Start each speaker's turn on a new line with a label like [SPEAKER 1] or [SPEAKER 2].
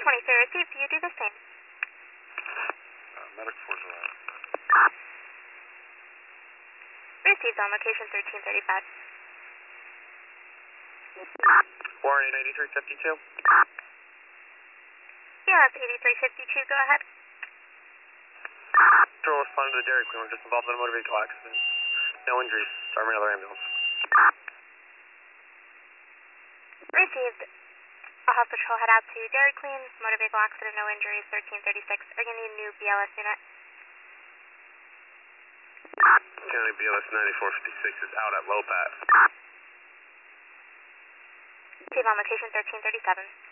[SPEAKER 1] received. Do you do the same?
[SPEAKER 2] Medic 4's arrived.
[SPEAKER 1] Received on location 1335.
[SPEAKER 2] Warren 8352.
[SPEAKER 1] Yeah, that's 8352. Go ahead.
[SPEAKER 2] Patrol responded to the Dairy Queen. We're just involved in a motor vehicle accident. No injuries. Starting another ambulance.
[SPEAKER 1] Received. I'll have patrol head out to Dairy Queen. Motor vehicle accident, no injuries, 1336. Are you going to need a new BLS unit?
[SPEAKER 2] County BLS 9456 is out at Low Pass.
[SPEAKER 1] Receive on location 1337.